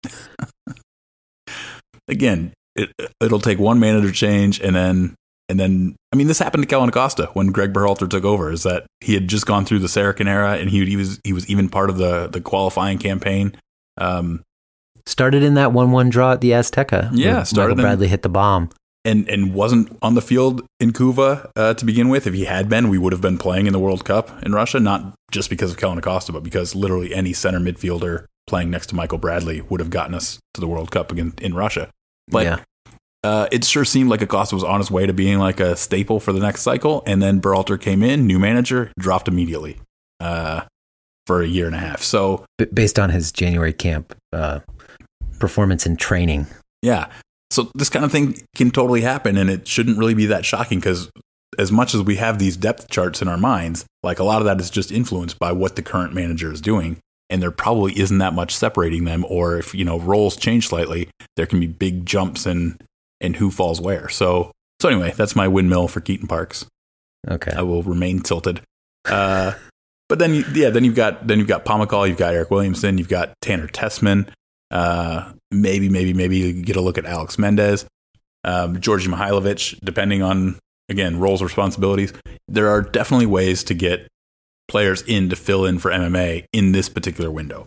Again, it, it'll take one manager change, and then, and then, I mean, this happened to Kellen Acosta when Greg Berhalter took over, is that he had just gone through the Saracen era, and he, he was he was even part of the, the qualifying campaign. Um, started in that one one draw at the Azteca. Yeah, started Michael Bradley in, hit the bomb. And and wasn't on the field in Cuba uh, to begin with. If he had been, we would have been playing in the World Cup in Russia, not just because of Kellen Acosta, but because literally any center midfielder playing next to Michael Bradley would have gotten us to the World Cup again in Russia. But yeah. uh, it sure seemed like Acosta was on his way to being like a staple for the next cycle. And then Berhalter came in, new manager, dropped immediately uh, for a year and a half. So B- based on his January camp uh, performance and training. Yeah. So this kind of thing can totally happen, and it shouldn't really be that shocking because as much as we have these depth charts in our minds, like a lot of that is just influenced by what the current manager is doing, and there probably isn't that much separating them. Or if, you know, roles change slightly, there can be big jumps in, in who falls where. So, so anyway, that's my windmill for Keaton Parks. Okay. I will remain tilted. Uh, but then, yeah, then you've got, then you've got Pomykal, you've got Eric Williamson, you've got Tanner Tessman. Uh, maybe, maybe, maybe you get a look at Alex Mendez, um, Georgi Mihailovic, depending on, again, roles, responsibilities. There are definitely ways to get players in to fill in for M M A in this particular window.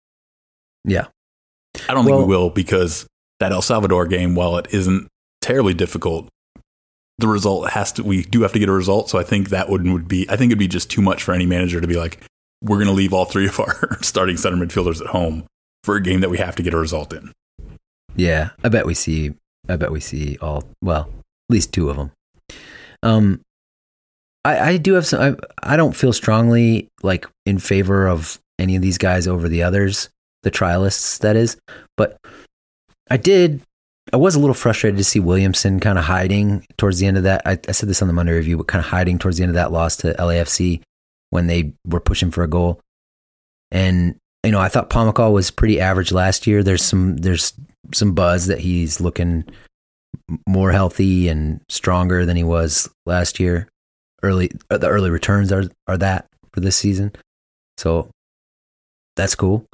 Yeah. I don't well, think we will, because that El Salvador game, while it isn't terribly difficult, the result has to, we do have to get a result. So I think that would, would be, I think it'd be just too much for any manager to be like, we're going to leave all three of our starting center midfielders at home for a game that we have to get a result in. Yeah, I bet we see. I bet we see all. Well, at least two of them. Um, I, I do have some. I, I don't feel strongly like in favor of any of these guys over the others, the trialists, that is. But I did. I was a little frustrated to see Williamson kind of hiding towards the end of that. I, I said this on the Monday review, but kind of hiding towards the end of that loss to L A F C when they were pushing for a goal. And you know, I thought Pomykal was pretty average last year. There's some there's some buzz that he's looking more healthy and stronger than he was last year. Early the early returns are are that for this season, so that's cool.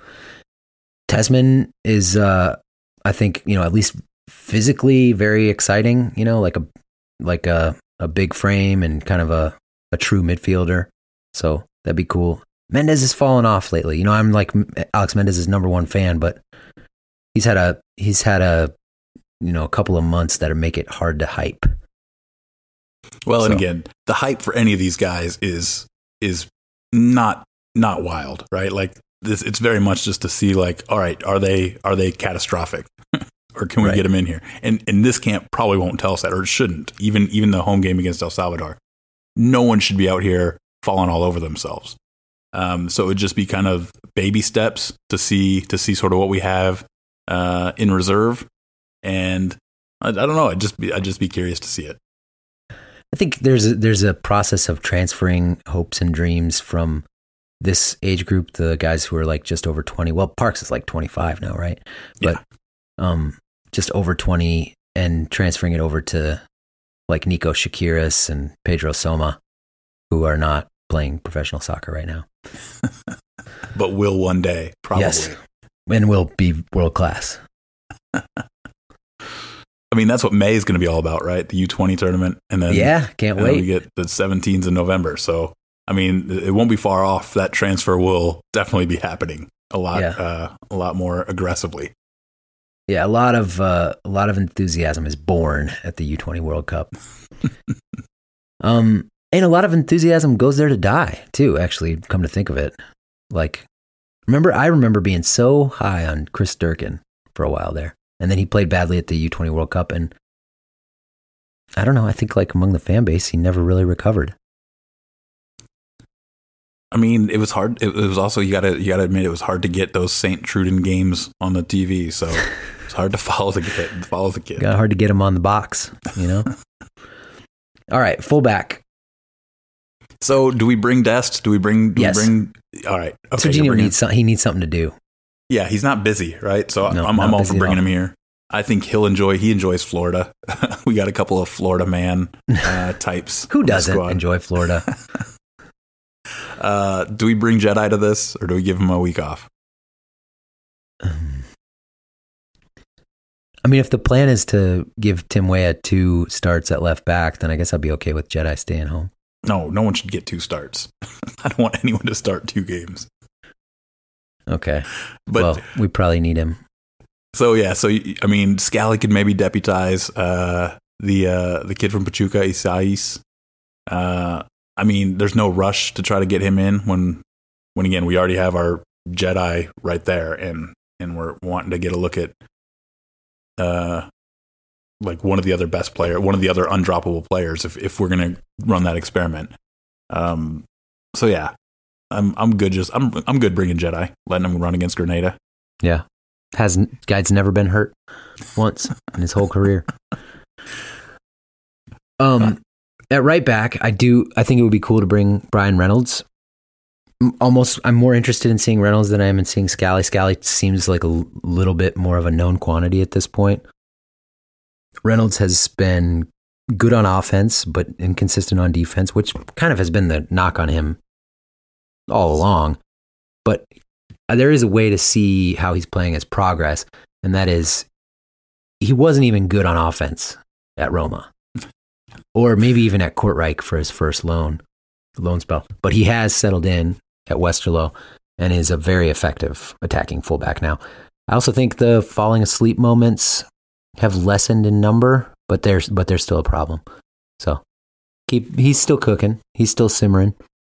Tessman is, uh, I think, you know, at least physically very exciting. You know, like a like a a big frame and kind of a a true midfielder. So that'd be cool. Mendez has fallen off lately. You know, I'm like Alex Mendez's number one fan, but he's had a he's had a you know a couple of months that make it hard to hype. Well, so. And again, the hype for any of these guys is is not not wild, right? Like this, it's very much just to see, like, all right, are they are they catastrophic, or can we right. get them in here? And and this camp probably won't tell us that, or it shouldn't. Even even the home game against El Salvador, no one should be out here falling all over themselves. Um, so it would just be kind of baby steps to see to see sort of what we have uh, in reserve, and I, I don't know. I'd just be I'd just be curious to see it. I think there's a, there's a process of transferring hopes and dreams from this age group, the guys who are like just over twenty. Well, Parks is like twenty-five now, right? But yeah. um, just over twenty, and transferring it over to like Nico Shakiris and Pedro Soma, who are not playing professional soccer right now. But will one day, probably. Yes, and will be world class. I mean, that's what May is going to be all about, right? The U twenty tournament, and then yeah, can't and wait. Then we get the seventeens in November. So I mean, it won't be far off. That transfer will definitely be happening a lot, yeah. uh, a lot more aggressively. Yeah, a lot of uh, a lot of enthusiasm is born at the U twenty World Cup. um, and a lot of enthusiasm goes there to die too. Actually, come to think of it, like remember, I remember being so high on Chris Durkin for a while there, and then he played badly at the U twenty World Cup, and I don't know. I think like among the fan base, he never really recovered. I mean, it was hard. It was also you gotta you gotta admit it was hard to get those Saint Truden games on the T V. So it's hard to follow the kid. Follow the kid. Got hard to get him on the box. You know. All right, fullback. So do we bring Dest? Do we bring? Do yes. we bring? All right. Okay. Serginho needs some, he needs something to do. Yeah, he's not busy, right? So no, I'm, I'm all for bringing him here. I think he'll enjoy. He enjoys Florida. We got a couple of Florida man uh, types. Who doesn't enjoy Florida? uh, do we bring Jedi to this, or do we give him a week off? Um, I mean, if the plan is to give Tim Weah two starts at left back, then I guess I'll be okay with Jedi staying home. No, no one should get two starts. I don't want anyone to start two games. Okay, but well, we probably need him. So yeah, so I mean, Scally could maybe deputize uh, the uh, the kid from Pachuca, Isais. Uh, I mean, there's no rush to try to get him in when, when again we already have our Jedi right there, and and we're wanting to get a look at, uh, like one of the other best player, one of the other undroppable players, if if we're gonna run that experiment. Um, so yeah, I'm I'm good. Just I'm I'm good bringing Jedi, letting him run against Grenada. Yeah. Has guy's never been hurt once in his whole career. Um, at right back, I do. I think it would be cool to bring Brian Reynolds. Almost, I'm more interested in seeing Reynolds than I am in seeing Scally. Scally seems like a little bit more of a known quantity at this point. Reynolds has been good on offense, but inconsistent on defense, which kind of has been the knock on him all along. But there is a way to see how he's playing as progress, and that is he wasn't even good on offense at Roma, or maybe even at Kortrijk for his first loan loan spell. But he has settled in at Westerlo and is a very effective attacking fullback now. I also think the falling asleep moments have lessened in number, but there's but there's still a problem. So keep he's still cooking, he's still simmering.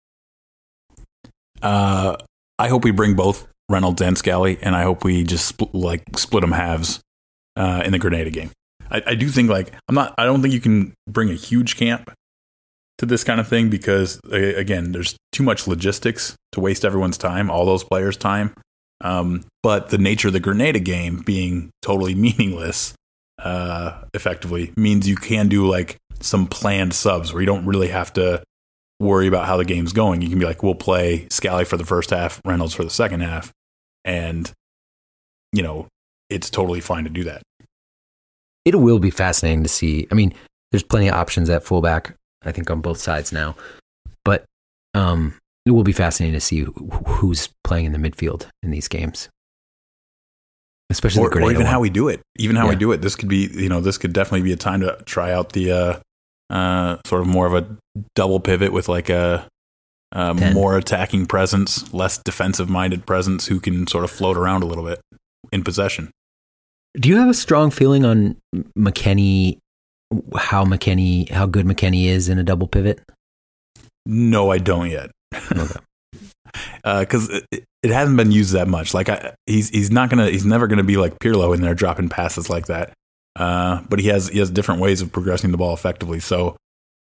Uh. I hope we bring both Reynolds and Scally, and I hope we just spl- like split them halves uh, in the Grenada game. I, I do think like I'm not. I don't think you can bring a huge camp to this kind of thing because uh, again, there's too much logistics to waste everyone's time, all those players' time. Um, but the nature of the Grenada game being totally meaningless, uh, effectively means you can do like some planned subs where you don't really have to worry about how the game's going. You can be like, we'll play Scally for the first half, Reynolds for the second half, and you know it's totally fine to do that. It will be fascinating to see. I mean, there's plenty of options at fullback, I think, on both sides now, but um, it will be fascinating to see who's playing in the midfield in these games, especially or, the Grenada or even one. how we do it. Even how yeah. we do it. This could be, you know, this could definitely be a time to try out the uh, uh, sort of more of a double pivot with like a, a more attacking presence, less defensive minded presence who can sort of float around a little bit in possession. Do you have a strong feeling on McKennie, how McKennie, how good McKennie is in a double pivot? No, I don't yet. Okay. Because uh, it, it hasn't been used that much. Like I, he's he's not gonna he's never gonna be like Pirlo in there dropping passes like that. Uh, but he has he has different ways of progressing the ball effectively. So,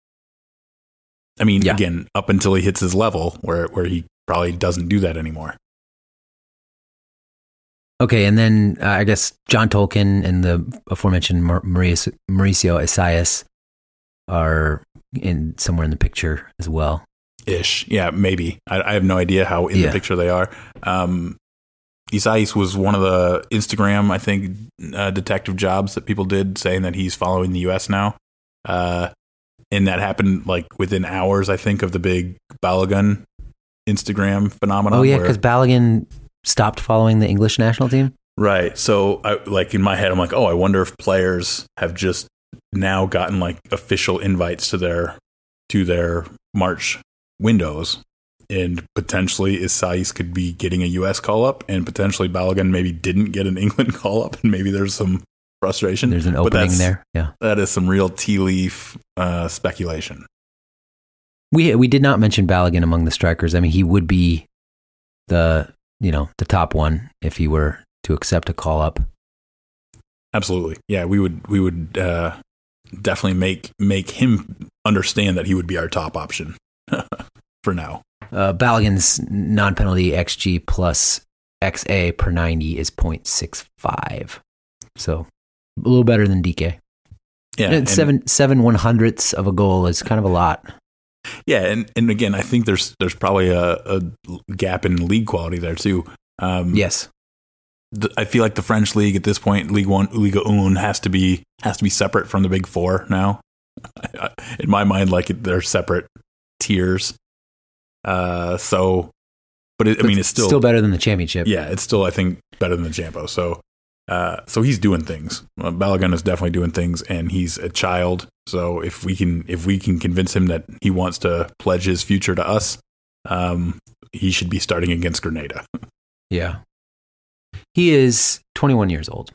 I mean, yeah. again, up until he hits his level where where he probably doesn't do that anymore. Okay, and then uh, I guess John Tolkien and the aforementioned Mar- Mauricio, Mauricio Isais are in somewhere in the picture as well. Ish, yeah, maybe. I, I have no idea how in yeah. the picture they are. Um, Isais was one of the Instagram, I think, uh, detective jobs that people did, saying that he's following the U S now, uh, and that happened like within hours, I think, of the big Balogun Instagram phenomenon. Oh yeah, because Balogun stopped following the English national team. Right. So, I, like in my head, I'm like, oh, I wonder if players have just now gotten like official invites to their to their March windows, and potentially Isais could be getting a U S call up, and potentially Balogun maybe didn't get an England call up, and maybe there's some frustration. There's an opening there. Yeah, that is some real tea leaf uh, speculation. We we did not mention Balogun among the strikers. I mean, he would be the you know the top one if he were to accept a call up. Absolutely, yeah. We would we would uh, definitely make make him understand that he would be our top option for now. Uh, Balogun's non-penalty X G plus X A per ninety is point six five, so a little better than D K. Yeah, and seven seven one hundredths of a goal is kind of a lot. Yeah, and, and again, I think there's there's probably a, a gap in league quality there too. Um, yes, the, I feel like the French league at this point, Ligue One, Ligue one, has to be has to be separate from the Big Four now. In my mind, like they're separate tiers. Uh, so, but it, I mean, it's still still better than the championship. Yeah, it's still I think better than the Champo. So, uh, so he's doing things. Uh, Balogun is definitely doing things, and he's a child. So if we can if we can convince him that he wants to pledge his future to us, um, he should be starting against Grenada. Yeah, he is twenty-one years old.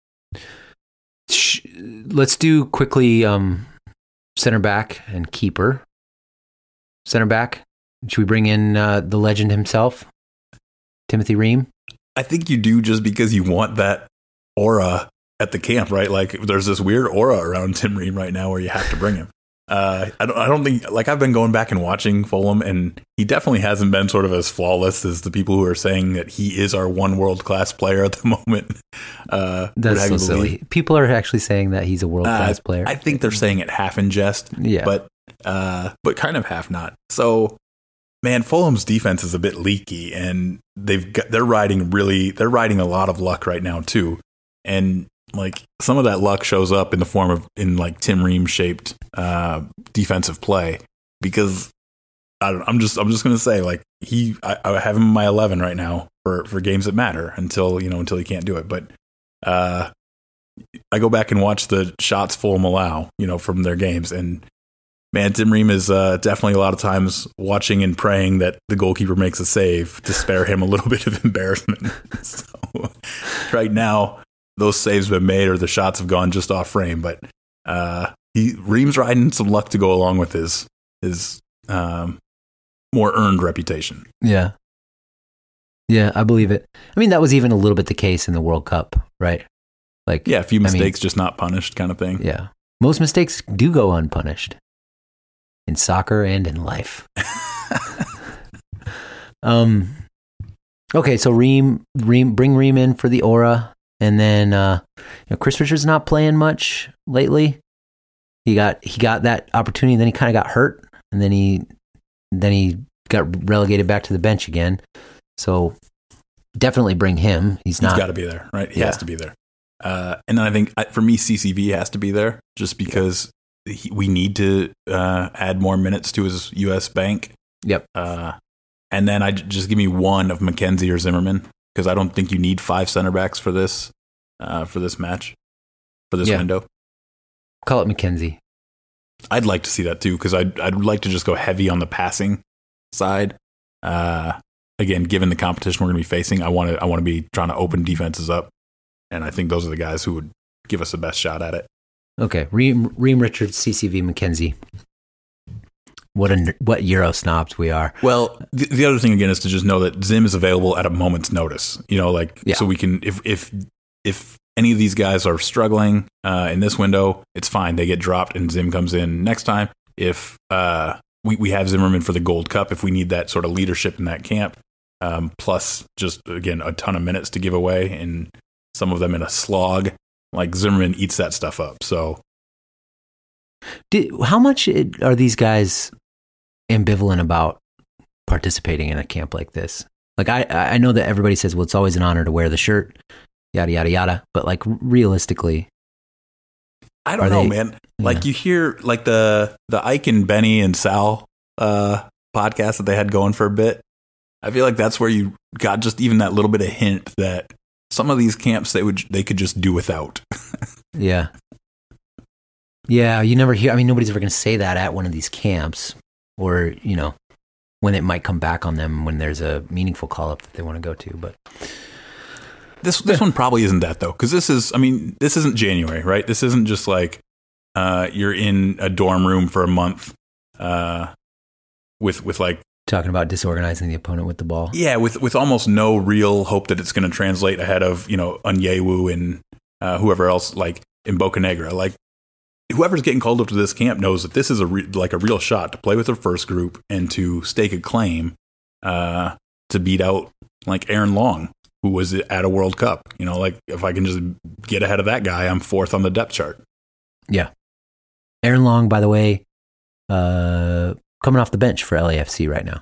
Let's do quickly um, center back and keeper. Center back. Should we bring in uh, the legend himself, Timothy Ream? I think you do just because you want that aura at the camp, right? Like there's this weird aura around Tim Ream right now where you have to bring him. Uh, I don't, I don't think like I've been going back and watching Fulham, and he definitely hasn't been sort of as flawless as the people who are saying that he is our one world class player at the moment. Uh, That's so silly. People are actually saying that he's a world class uh, player. I think they're saying it half in jest, yeah, but uh, but kind of half not. So, man, Fulham's defense is a bit leaky, and they've got, they're riding really they're riding a lot of luck right now too, and like some of that luck shows up in the form of in like Tim Ream shaped uh, defensive play, because I don't, I'm just I'm just gonna say like he I, I have him in my eleven right now for, for games that matter until you know until he can't do it. But uh, I go back and watch the shots Fulham allow you know from their games, and man, Tim Ream is uh, definitely a lot of times watching and praying that the goalkeeper makes a save to spare him a little bit of embarrassment. So right now, those saves have been made or the shots have gone just off frame, but uh, he Ream's riding some luck to go along with his his um, more earned reputation. Yeah, yeah, I believe it. I mean, that was even a little bit the case in the World Cup, right? Like, yeah, a few mistakes I mean, just not punished, kind of thing. Yeah, most mistakes do go unpunished in soccer and in life. um, okay, so Ream, Ream, bring Ream in for the aura. And then uh, you know, Chris Richards not playing much lately. He got he got that opportunity, and then he kind of got hurt, and then he then he got relegated back to the bench again. So definitely bring him. He's not. He's got to be there, right? He Yeah. has to be there. Uh, and then I think for me, C C V has to be there just because he, we need to uh, add more minutes to his U S bank. Yep. Uh, and then I just give me one of McKenzie or Zimmerman, because I don't think you need five center backs for this uh, for this match, for this Yeah. window. Call it McKenzie. I'd like to see that too, because I'd, I'd like to just go heavy on the passing side. Uh, again, given the competition we're going to be facing, I want to I want to be trying to open defenses up, and I think those are the guys who would give us the best shot at it. Okay, Ream, Ream Richards, C C V, McKenzie. What a, what Euro snobs we are. Well, the, the other thing again is to just know that Zim is available at a moment's notice. You know, like Yeah. so we can if if if any of these guys are struggling uh, in this window, it's fine. They get dropped and Zim comes in next time. If uh, we we have Zimmerman for the Gold Cup, if we need that sort of leadership in that camp, um, plus just again a ton of minutes to give away, and some of them in a slog, like Zimmerman eats that stuff up. So, Did, how much it, are these guys ambivalent about participating in a camp like this? Like, I, I know that everybody says, well, it's always an honor to wear the shirt, yada, yada, yada. But like realistically, I don't Are know, they- man. Like yeah. you hear like the the Ike and Benny and Sal uh, podcast that they had going for a bit. I feel like that's where you got just even that little bit of hint that some of these camps they would they could just do without. yeah. Yeah, you never hear, I mean, nobody's ever going to say that at one of these camps or, you know, when it might come back on them when there's a meaningful call up that they want to go to. But this this one probably isn't that though, because this is, I mean, this isn't January, right? This isn't just like uh, you're in a dorm room for a month uh, with with like talking about disorganizing the opponent with the ball. Yeah, with with almost no real hope that it's going to translate ahead of, you know, Onyewu and uh, whoever else, like in Bocanegra. Like whoever's getting called up to this camp knows that this is a re- like a real shot to play with their first group and to stake a claim uh, to beat out like Aaron Long, who was at a World Cup. You know, like if I can just get ahead of that guy, I'm fourth on the depth chart. Yeah. Aaron Long, by the way, uh, coming off the bench for L A F C right now.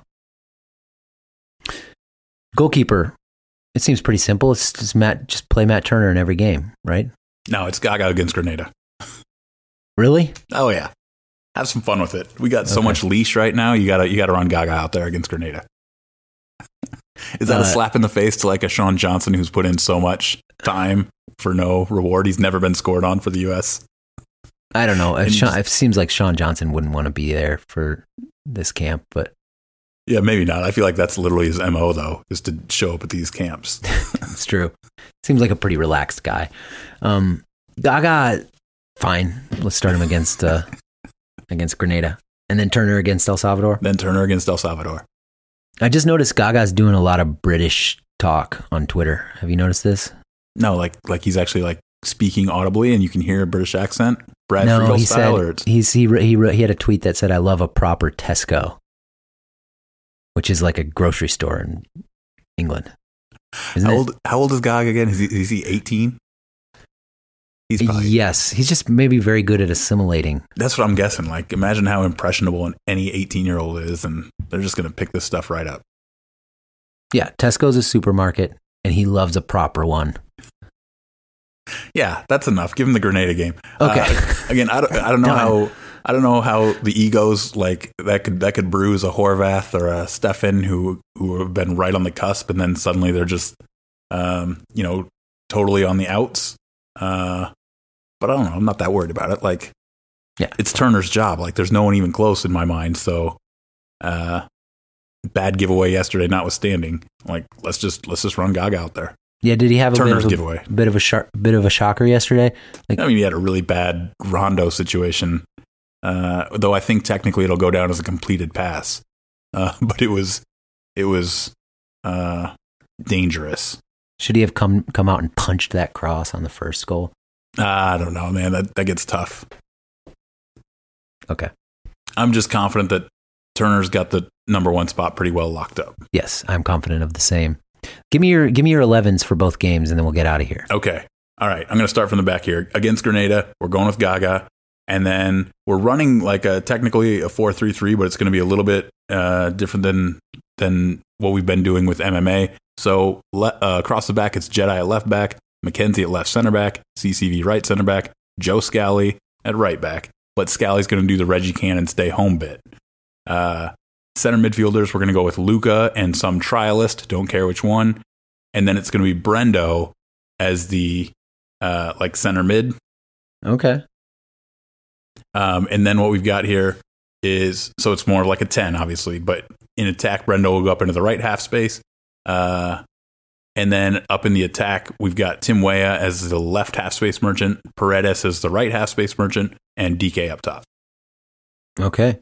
Goalkeeper, it seems pretty simple. It's just Matt, just play Matt Turner in every game, right? No, it's Gaga against Grenada. Really? Oh yeah, have some fun with it. We got so Okay. much leash right now. You gotta you gotta run Gaga out there against Grenada. Is that Uh, a slap in the face to like a Sean Johnson who's put in so much time for no reward? He's never been scored on for the U S. I don't know. If And Sean, just- it seems like Sean Johnson wouldn't want to be there for this camp, but Yeah, maybe not. I feel like that's literally his M O though, is to show up at these camps. it's true. Seems like a pretty relaxed guy. Um, Gaga, fine. Let's start him against uh, against Grenada, and then Turner against El Salvador. Then Turner against El Salvador. I just noticed Gaga's doing a lot of British talk on Twitter. Have you noticed this? No, like like he's actually like speaking audibly and you can hear a British accent. Brad no, Friedel he style, or said it's, he's he wrote- he wrote, he had a tweet that said, "I love a proper Tesco," which is like a grocery store in England. Isn't how it? old how old is Gaga again? Is he is he eighteen? He's probably Yes, he's just maybe very good at assimilating. That's what I'm guessing. Like, imagine how impressionable an, any eighteen-year-old is, and they're just going to pick this stuff right up. Yeah, Tesco's a supermarket, and he loves a proper one. Yeah, that's enough. Give him the Grenada game. Okay. Uh, again, I don't, I don't know Done. how I don't know how the egos like that could that could bruise a Horvath or a Stefan who who have been right on the cusp, and then suddenly they're just um, you know totally on the outs. Uh, but I don't know. I'm not that worried about it. Like, Yeah. it's Turner's job. Like, there's no one even close in my mind. So, uh, bad giveaway yesterday notwithstanding, like let's just let's just run Gaga out there. Yeah, did he have a Turner's bit of a, giveaway. bit of a shar- bit of a shocker yesterday? Like, I mean, he had a really bad Rondo situation, uh, though I think technically it'll go down as a completed pass. Uh, but it was it was uh, dangerous. should he have come come out and punched that cross on the first goal? Uh, I don't know, man. That that gets tough. Okay. I'm just confident that Turner's got the number one spot pretty well locked up. Yes, I'm confident of the same. Give me your give me your elevens for both games, and then we'll get out of here. Okay. All right. I'm going to start from the back here. Against Grenada, we're going with Gaga. And then we're running like a technically a four three three, but it's going to be a little bit uh, different than than what we've been doing with M M A. So le- uh, across the back, it's Jedi at left back, McKenzie at left center back, C C V right center back, Joe Scally at right back. But Scally's going to do the Reggie Cannon stay home bit. Uh, center midfielders, we're going to go with Luca and some trialist, don't care which one. And then it's going to be Brendo as the uh, like center mid. Okay. Um, and then what we've got here is, so it's more like a ten, obviously, but in attack, Brendo will go up into the right half space. Uh, and then up in the attack, we've got Tim Weah as the left half space merchant, Paredes as the right half space merchant, and D K up top. Okay.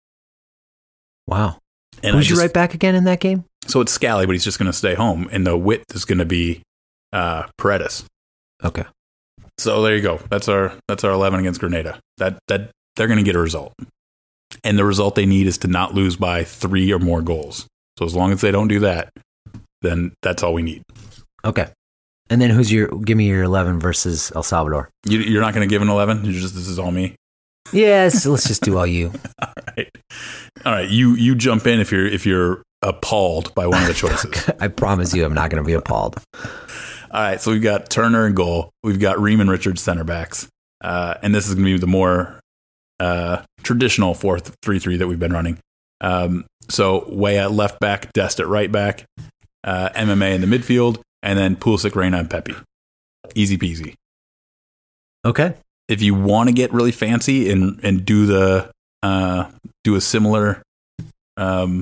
Wow. And Who's I your just- right back again in that game? So it's Scally, but he's just going to stay home. And the width is going to be uh, Paredes. Okay. So there you go. That's our that's our eleven against Grenada. That that they're going to get a result, and the result they need is to not lose by three or more goals. So as long as they don't do that, then that's all we need. Okay. And then who's your give me your eleven versus El Salvador? You, you're not going to give an eleven. You're just this is all me. Yes, let's just do all you. All right, all right. You you jump in if you're if you're appalled by one of the choices. I promise you I'm not going to be appalled. All right, so we've got Turner in goal. We've got Riemann Richards center backs. Uh, and this is going to be the more uh, traditional four three three that we've been running. Um, so Way at left back, Dest at right back, uh, M M A in the midfield, and then Pulisic, Reyna, and Pepe. Easy peasy. Okay. If you want to get really fancy and and do the uh, do a similar um,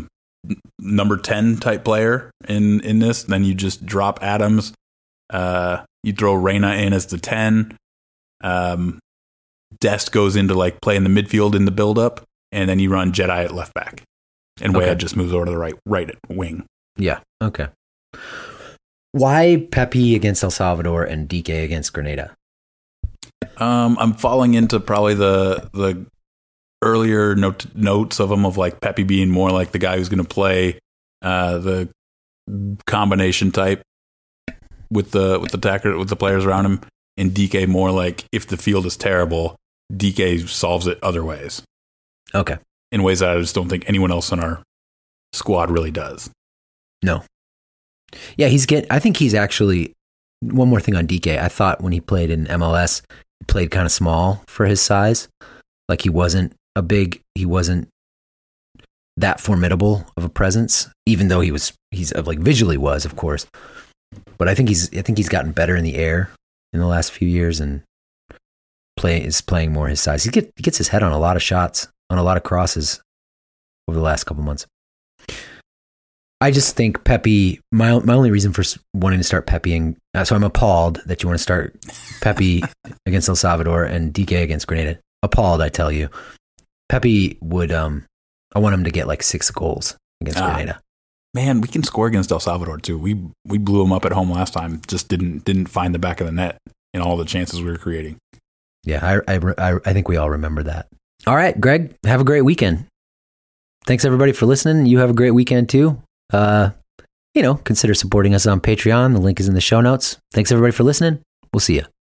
number ten type player in, in this. Then you just drop Adams. Uh, you throw Reyna in as the ten. Um, Dest goes into like play in the midfield in the build-up, and then you run Jedi at left back. And Okay. Weah just moves over to the right right wing. Yeah. Okay. Why Pepe against El Salvador and D K against Grenada? Um, I'm falling into probably the the earlier note, notes of him of like Pepe being more like the guy who's going to play uh, the combination type with the with the attacker with the players around him, and D K more like if the field is terrible, D K solves it other ways. Okay. In ways that I just don't think anyone else in our squad really does. No. Yeah, he's get. I think he's actually. One more thing on D K. I thought when he played in M L S, he played kind of small for his size. Like he wasn't a big. He wasn't that formidable of a presence, even though he was. He's like visually was, of course. But I think he's. I think he's gotten better in the air in the last few years, and play is playing more his size. He, get, he gets his head on a lot of shots, on a lot of crosses over the last couple months. I just think Pepe, my my only reason for wanting to start Pepeing, uh, so I'm appalled that you want to start Pepe against El Salvador and D K against Grenada. Appalled, I tell you. Pepe would, um, I want him to get like six goals against Ah, Grenada. Man, we can score against El Salvador too. We we blew them up at home last time. Just didn't didn't find the back of the net in all the chances we were creating. Yeah, I, I, I, I think we all remember that. All right, Greg, have a great weekend. Thanks everybody for listening. You have a great weekend too. Uh, you know, consider supporting us on Patreon. The link is in the show notes. Thanks everybody for listening. We'll see you.